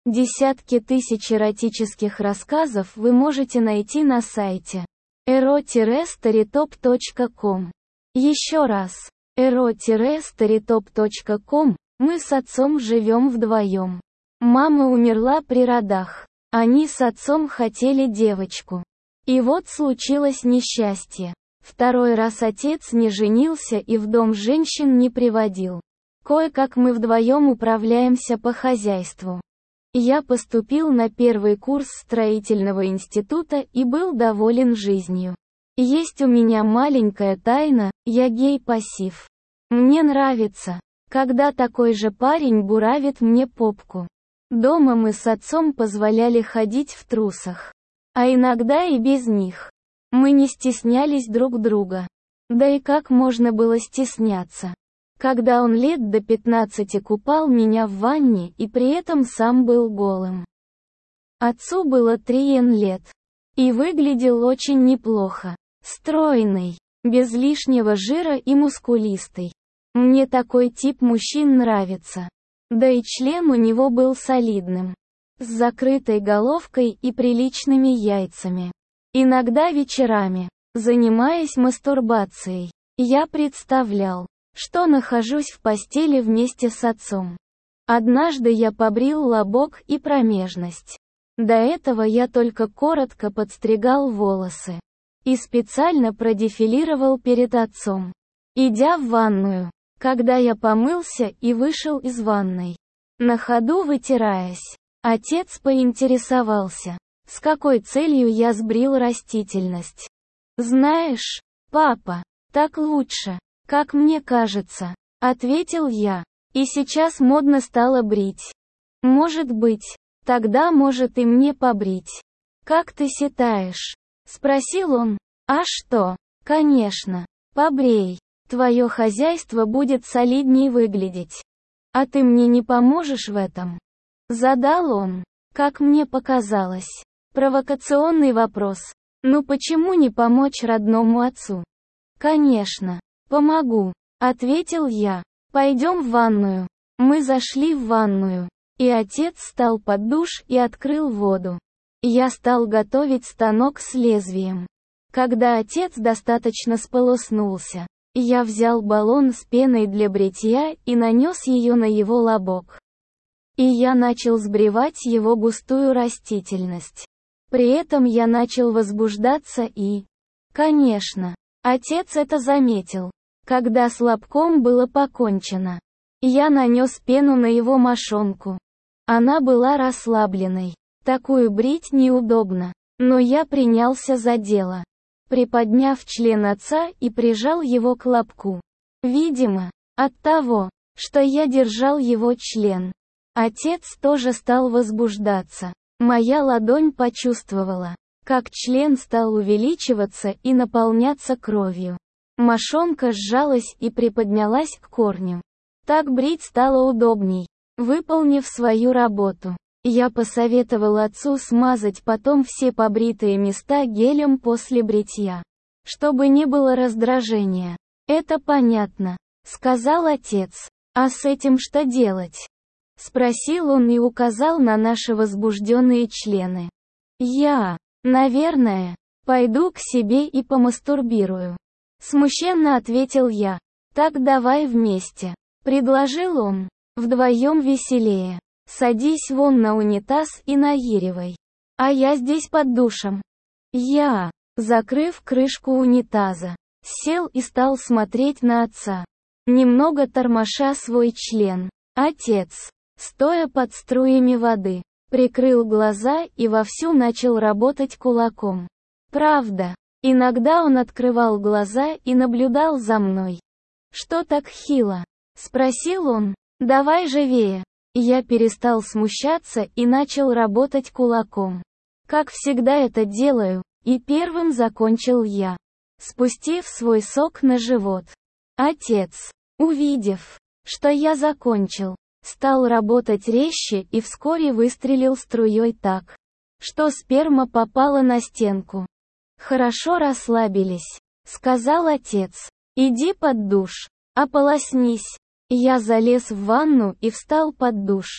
Десятки тысяч эротических рассказов вы можете найти на сайте ero-storytop.com. Еще раз, ero-storytop.com. Мы с отцом живем вдвоем. Мама умерла при родах. Они с отцом хотели девочку. И вот случилось несчастье. Второй раз отец не женился и в дом женщин не приводил. Кое-как мы вдвоем управляемся по хозяйству. Я поступил на первый курс строительного института и был доволен жизнью. Есть у меня маленькая тайна, я гей-пассив. Мне нравится, когда такой же парень буравит мне попку. Дома мы с отцом позволяли ходить в трусах. А иногда и без них. Мы не стеснялись друг друга. Да и как можно было стесняться? Когда он лет до 15 купал меня в ванне и при этом сам был голым. Отцу было 3 лет. И выглядел очень неплохо. Стройный, без лишнего жира и мускулистый. Мне такой тип мужчин нравится. Да и член у него был солидным. С закрытой головкой и приличными яйцами. Иногда вечерами, занимаясь мастурбацией, я представлял, что нахожусь в постели вместе с отцом. Однажды я побрил лобок и промежность. До этого я только коротко подстригал волосы. И специально продефилировал перед отцом. Идя в ванную, когда я помылся и вышел из ванной, на ходу вытираясь, отец поинтересовался, с какой целью я сбрил растительность. «Знаешь, папа, так лучше. Как мне кажется», — ответил я. И сейчас модно стало брить. Может быть, тогда может и мне побрить. «Как ты считаешь?» — спросил он. «А что? Конечно. Побрей. Твое хозяйство будет солидней выглядеть. А ты мне не поможешь в этом?» Задал он, как мне показалось, провокационный вопрос. Ну почему не помочь родному отцу? «Конечно. Помогу», — ответил я. «Пойдем в ванную». Мы зашли в ванную, и отец встал под душ и открыл воду. Я стал готовить станок с лезвием. Когда отец достаточно сполоснулся, я взял баллон с пеной для бритья и нанес ее на его лобок. И я начал сбривать его густую растительность. При этом я начал возбуждаться и... Конечно, отец это заметил. Когда с лобком было покончено, я нанес пену на его мошонку. Она была расслабленной. Такую брить неудобно. Но я принялся за дело. Приподняв член отца и прижал его к лобку. Видимо, от того, что я держал его член, отец тоже стал возбуждаться. Моя ладонь почувствовала, как член стал увеличиваться и наполняться кровью. Мошонка сжалась и приподнялась к корню. Так брить стало удобней. Выполнив свою работу, я посоветовал отцу смазать потом все побритые места гелем после бритья, чтобы не было раздражения. «Это понятно», — сказал отец. «А с этим что делать?» — спросил он и указал на наши возбужденные члены. Наверное, пойду к себе и помастурбирую», — смущенно ответил я. «Так давай вместе», — предложил он. «Вдвоем веселее. Садись вон на унитаз и наиривай. А я здесь под душем». Закрыв крышку унитаза, сел и стал смотреть на отца, немного тормоша свой член. Отец, стоя под струями воды, прикрыл глаза и вовсю начал работать кулаком. Правда, иногда он открывал глаза и наблюдал за мной. «Что так хило?» — спросил он. «Давай живее». Я перестал смущаться и начал работать кулаком. Как всегда это делаю, и первым закончил я, спустив свой сок на живот. Отец, увидев, что я закончил, стал работать резче и вскоре выстрелил струей так, что сперма попала на стенку. «Хорошо расслабились», — сказал отец. «Иди под душ, ополоснись». Я залез в ванну и встал под душ.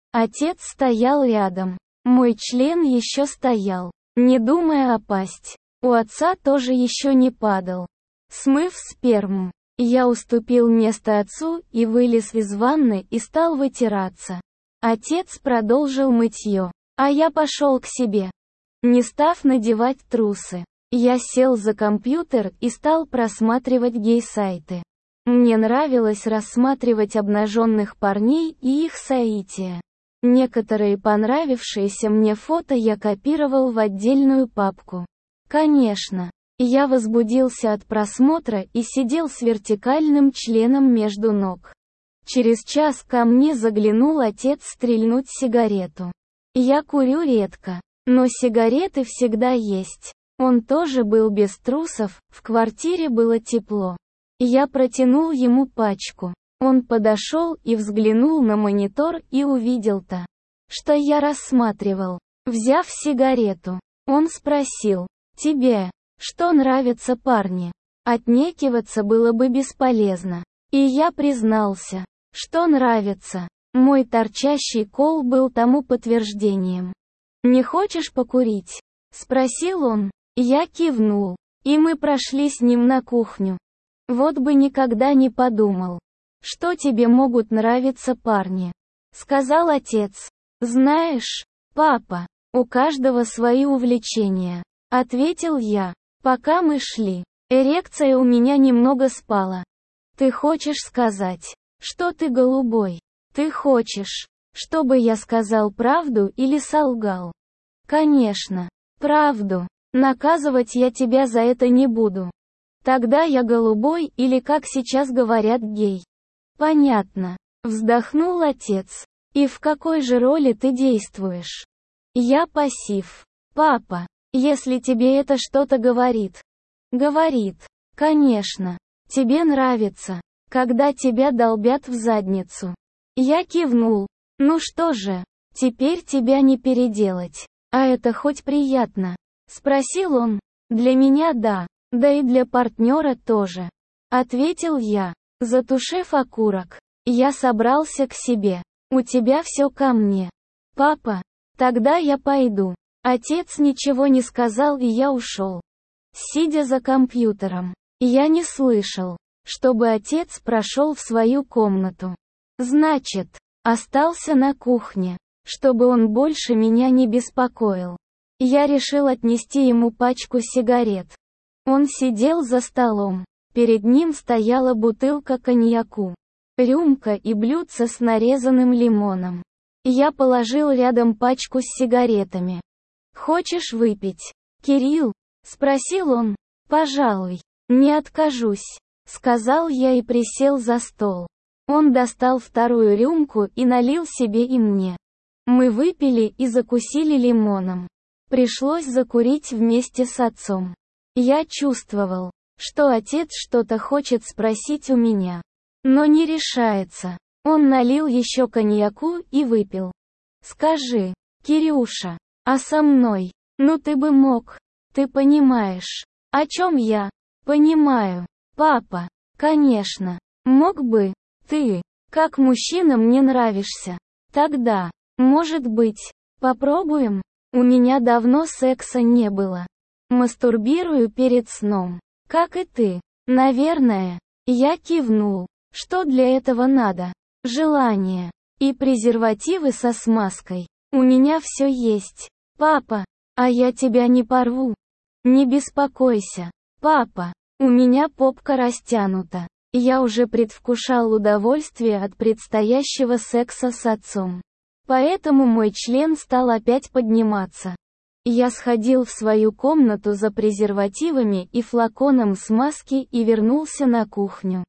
Отец стоял рядом. Мой член еще стоял, не думая опасть. У отца тоже еще не падал. Смыв сперму, я уступил место отцу и вылез из ванны и стал вытираться. Отец продолжил мытье, а я пошел к себе. Не став надевать трусы, я сел за компьютер и стал просматривать гей-сайты. Мне нравилось рассматривать обнаженных парней и их соития. Некоторые понравившиеся мне фото я копировал в отдельную папку. Конечно, я возбудился от просмотра и сидел с вертикальным членом между ног. Через час ко мне заглянул отец стрельнуть сигарету. Я курю редко, но сигареты всегда есть. Он тоже был без трусов, в квартире было тепло. Я протянул ему пачку. Он подошел и взглянул на монитор и увидел то, что я рассматривал. Взяв сигарету, он спросил: «Тебе что нравятся парни?» Отнекиваться было бы бесполезно. И я признался, что нравится. Мой торчащий кол был тому подтверждением. «Не хочешь покурить?» — спросил он. Я кивнул, и мы прошли с ним на кухню. Вот бы никогда не подумал, что тебе могут нравиться парни, сказал отец. Знаешь, папа, у каждого свои увлечения, ответил я. Пока мы шли, эрекция у меня немного спала. Ты хочешь сказать, что ты голубой? Ты хочешь, чтобы я сказал правду или солгал? Конечно, правду. Наказывать я тебя за это не буду. Тогда я голубой или, как сейчас говорят, гей. Понятно. Вздохнул отец. И в какой же роли ты действуешь? Я пассив. Папа, если тебе это что-то говорит. Говорит. Конечно. Тебе нравится, когда тебя долбят в задницу. Я кивнул. Ну что же, теперь тебя не переделать. А это хоть приятно? Спросил он. Для меня да, да и для партнера тоже. Ответил я. Затушив окурок, я собрался к себе. У тебя все ко мне. Папа, тогда я пойду. Отец ничего не сказал и я ушел. Сидя за компьютером, я не слышал, чтобы отец прошел в свою комнату. Значит, остался на кухне, чтобы он больше меня не беспокоил. Я решил отнести ему пачку сигарет. Он сидел за столом. Перед ним стояла бутылка коньяку, рюмка и блюдце с нарезанным лимоном. Я положил рядом пачку с сигаретами. «Хочешь выпить, Кирилл?» — спросил он. «Пожалуй, не откажусь», — сказал я и присел за стол. Он достал вторую рюмку и налил себе и мне. Мы выпили и закусили лимоном. Пришлось закурить вместе с отцом. Я чувствовал, что отец что-то хочет спросить у меня, но не решается. Он налил еще коньяку и выпил. «Скажи, Кирюша, а со мной? Ну ты бы мог. Ты понимаешь, о чем я?» «Понимаю, папа. Конечно. Мог бы. Ты, как мужчина, мне нравишься. Тогда, может быть, попробуем? У меня давно секса не было. Мастурбирую перед сном. Как и ты. Наверное». Я кивнул. Что для этого надо? Желание. И презервативы со смазкой. У меня все есть. Папа, а я тебя не порву. Не беспокойся. Папа, у меня попка растянута. Я уже предвкушал удовольствие от предстоящего секса с отцом. Поэтому мой член стал опять подниматься. Я сходил в свою комнату за презервативами и флаконом смазки и вернулся на кухню.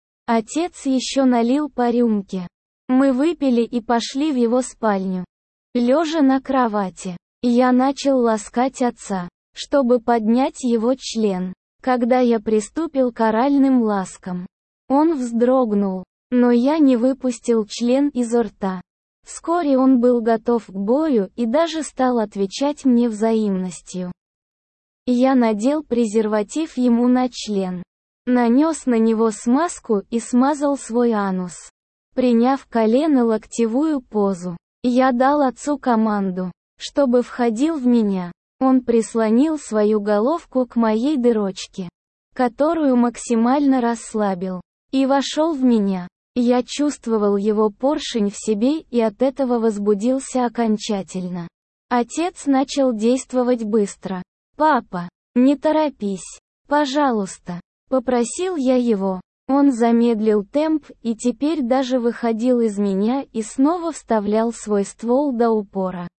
Отец еще налил по рюмке. Мы выпили и пошли в его спальню. Лежа на кровати, я начал ласкать отца, чтобы поднять его член. Когда я приступил к оральным ласкам, он вздрогнул, но я не выпустил член изо рта. Вскоре он был готов к бою и даже стал отвечать мне взаимностью. Я надел презерватив ему на член, нанес на него смазку и смазал свой анус. Приняв колено-локтевую позу, Я дал отцу команду, чтобы входил в меня. Он прислонил свою головку к моей дырочке, которую максимально расслабил, и вошел в меня. Я чувствовал его поршень в себе и от этого возбудился окончательно. Отец начал действовать быстро. «Папа, не торопись, пожалуйста», — попросил я его. Он замедлил темп и теперь даже выходил из меня и снова вставлял свой ствол до упора.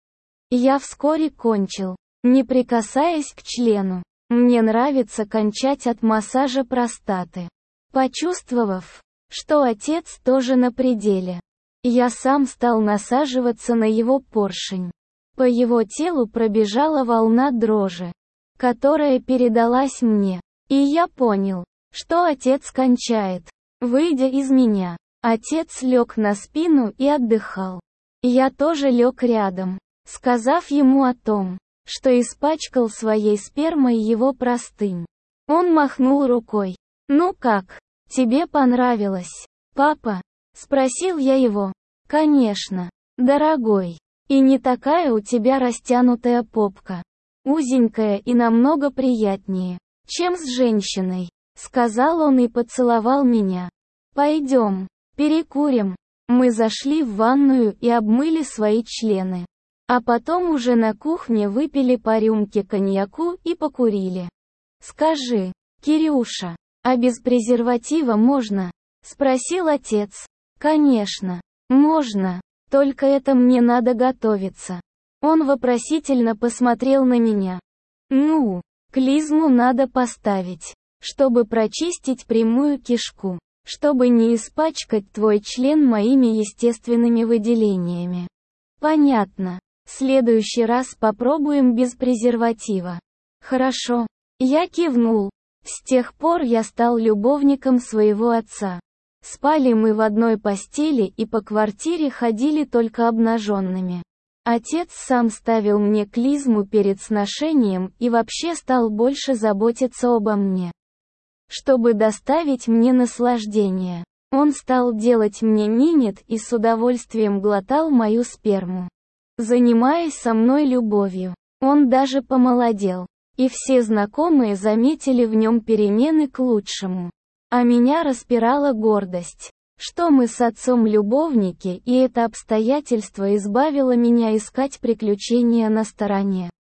Я вскоре кончил, не прикасаясь к члену. Мне нравится кончать от массажа простаты. Почувствовав, что отец тоже на пределе, я сам стал насаживаться на его поршень. По его телу пробежала волна дрожи, которая передалась мне, и я понял, что отец кончает. Выйдя из меня, отец лег на спину и отдыхал. Я тоже лег рядом, сказав ему о том, что испачкал своей спермой его простынь. Он махнул рукой. «Ну как, тебе понравилось, папа?» — спросил я его. «Конечно, дорогой. И не такая у тебя растянутая попка. Узенькая и намного приятнее, чем с женщиной», — сказал он и поцеловал меня. «Пойдем, перекурим». Мы зашли в ванную и обмыли свои члены. А потом уже на кухне выпили по рюмке коньяку и покурили. «Скажи, Кирюша, а без презерватива можно?» — спросил отец. «Конечно, можно, только это мне надо готовиться». Он вопросительно посмотрел на меня. «Ну, клизму надо поставить, чтобы прочистить прямую кишку, чтобы не испачкать твой член моими естественными выделениями». «Понятно. В следующий раз попробуем без презерватива». «Хорошо». Я кивнул. С тех пор я стал любовником своего отца. Спали мы в одной постели и по квартире ходили только обнаженными. Отец сам ставил мне клизму перед сношением и вообще стал больше заботиться обо мне. Чтобы доставить мне наслаждение, он стал делать мне минет и с удовольствием глотал мою сперму. Занимаясь со мной любовью, он даже помолодел, и все знакомые заметили в нем перемены к лучшему. А меня распирала гордость, что мы с отцом любовники, и это обстоятельство избавило меня искать приключения на стороне.